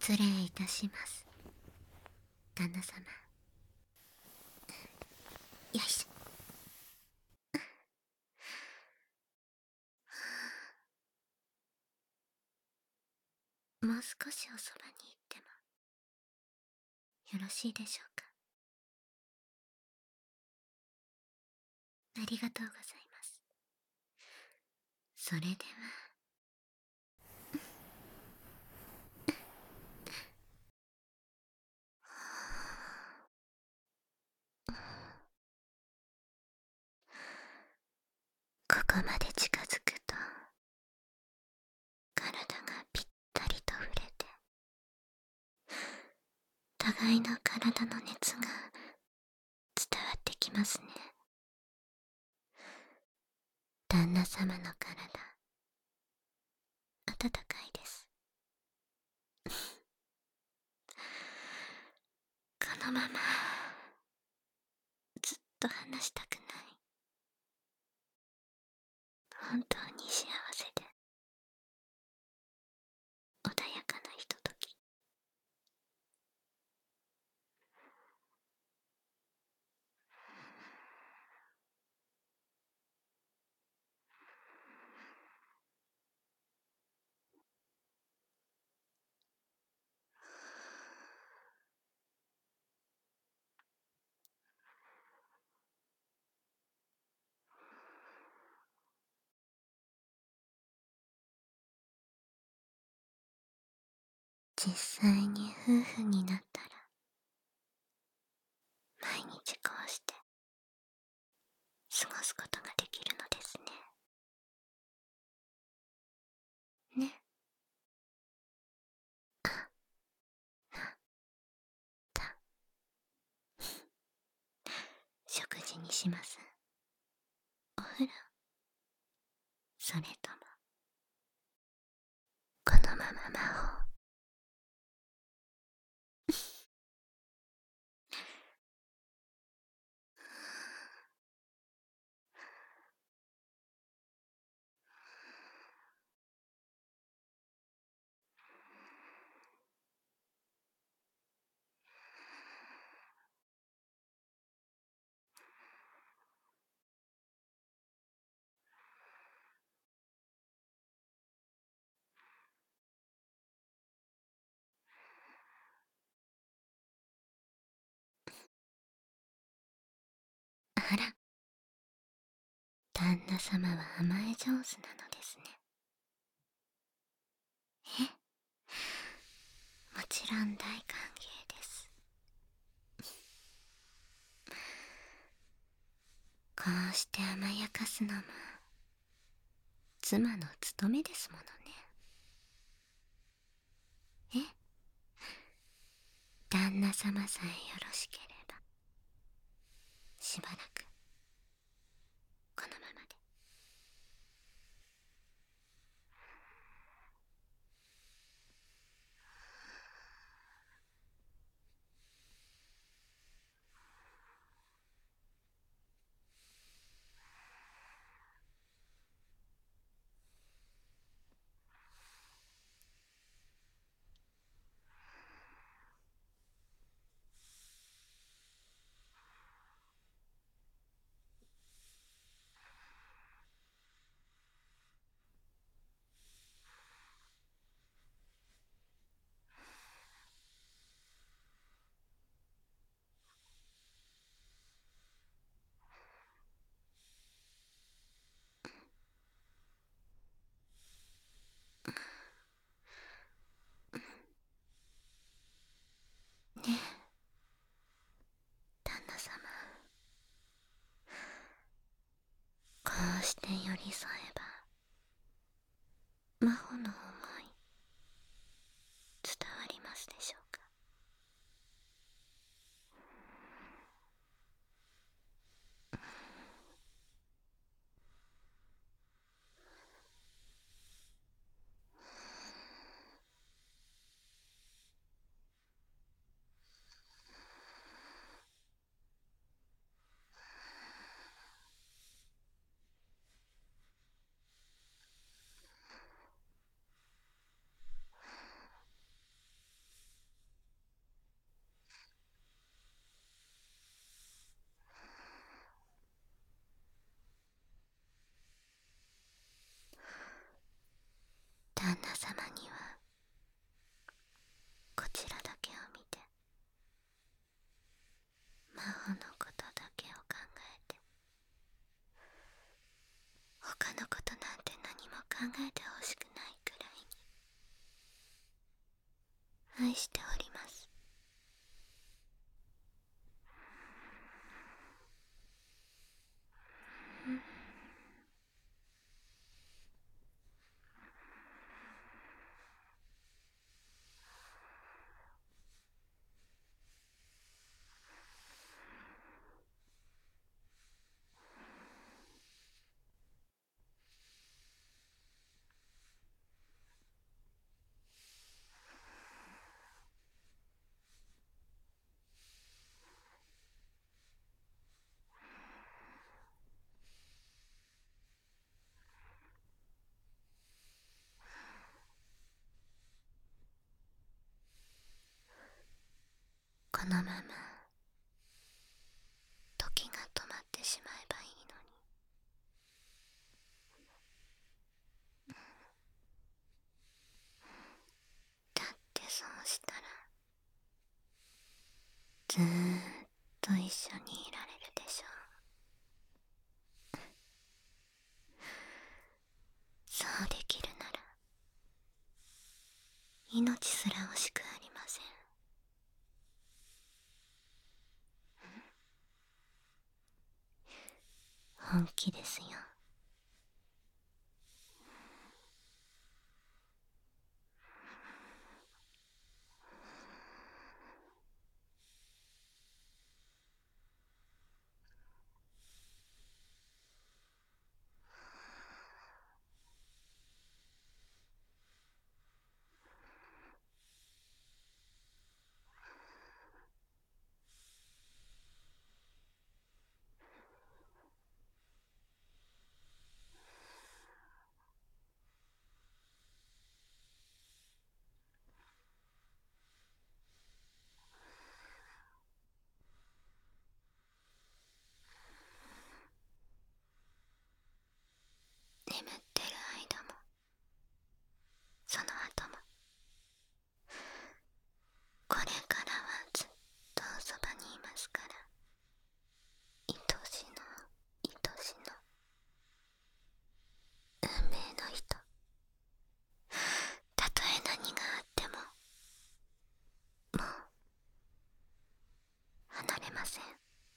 失礼いたします、旦那様。よいしょ。もう少しおそばに行ってもよろしいでしょうか。ありがとうございます。それでは。ここまで近づくと体がぴったりと触れて、互いの体の熱が伝わってきますね。旦那様の体、温かいです。このままずっと離したくない。本当に幸せで穏やかなひととき。実際に夫婦になったら毎日こうして過ごすことができるのですね。ね。あ、な、た。食事にします？お風呂？それともこのまま魔法？あら、旦那様は甘え上手なのですね。え、もちろん大歓迎です。こうして甘やかすのも妻の務めですものね。旦那様さえよろしければしばらくこのままで。ねえ、旦那様、こうして寄り添えば真帆の想い伝わりますでしょうか。 愛しております。このまま時が止まってしまえばいいのに。だってそうしたらずーっと一緒にいられるでしょう。そうできるなら命すら惜しくありません。本気ですよ。眠ってる間もその後もこれからはずっとそばにいますから。愛しの愛しの運命の人。たとえ何があってももう離れません。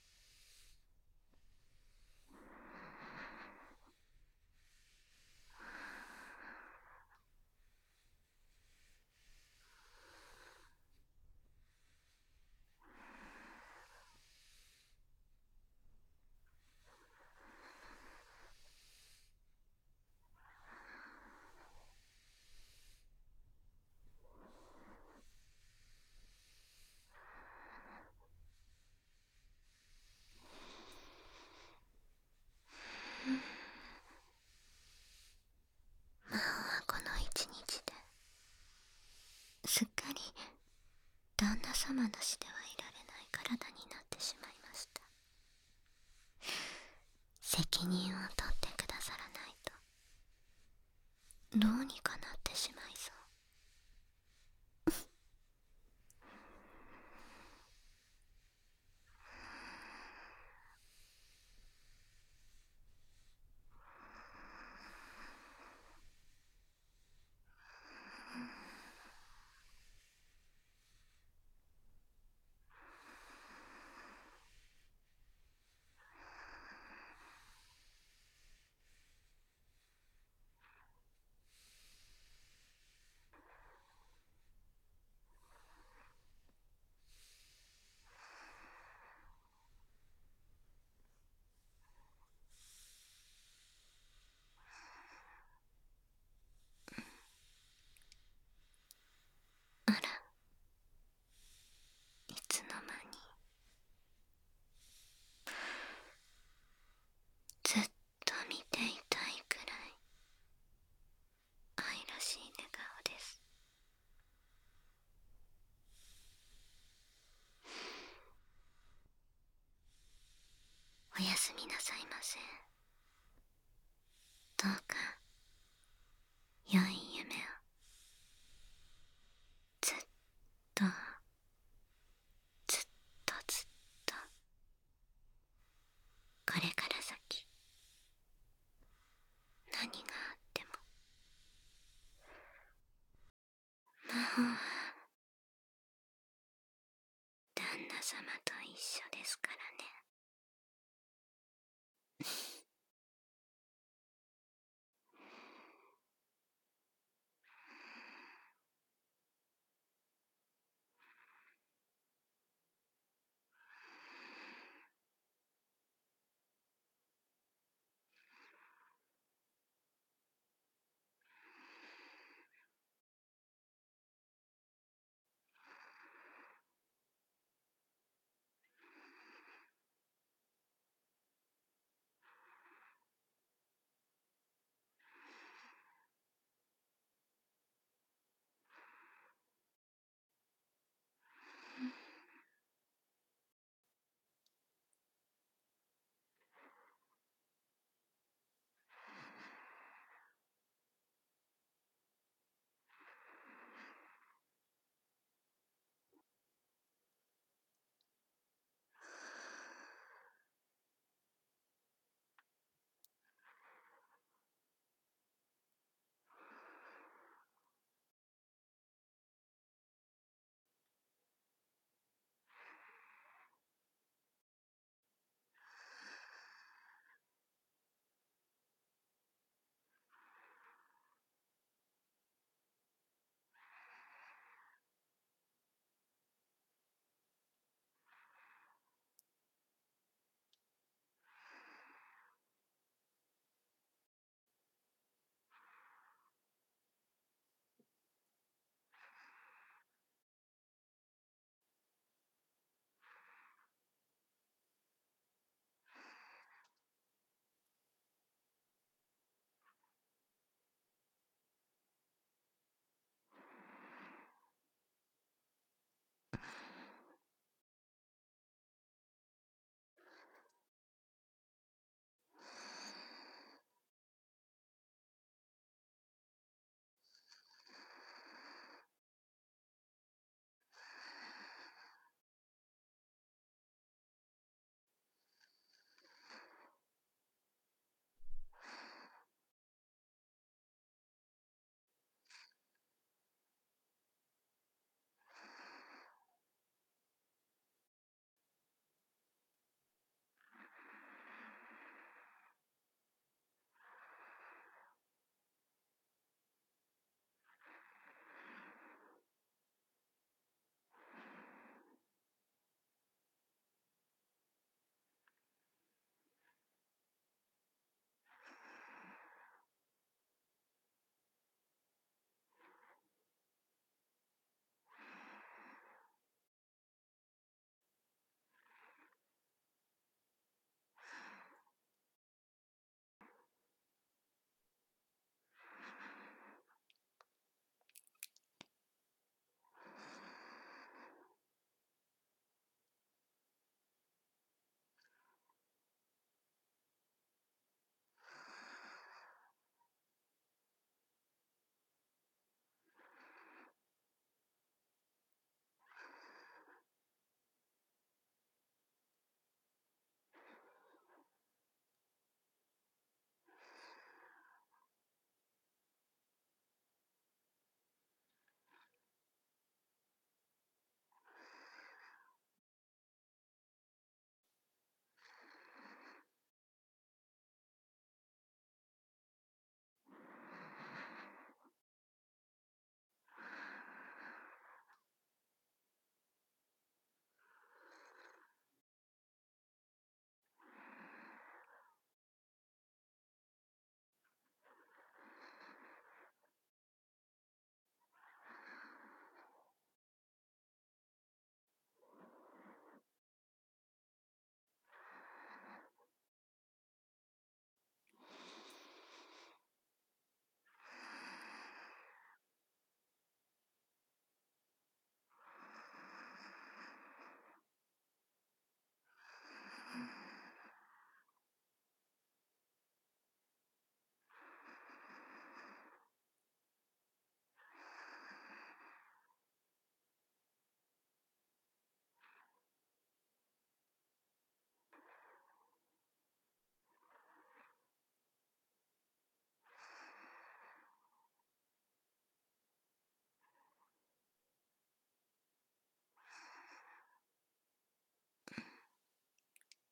魔王はこの一日ですっかり旦那様なしではいられない体になってしまいました。責任を取ってくださらないとどうにかなってしまいそう。あら、いつの間に。ずっと見ていたいくらい愛らしい寝顔です。おやすみなさいませ。どうか良い夢を。ずっとずっとずっとこれから先何があっても魔法は様と一緒ですからね。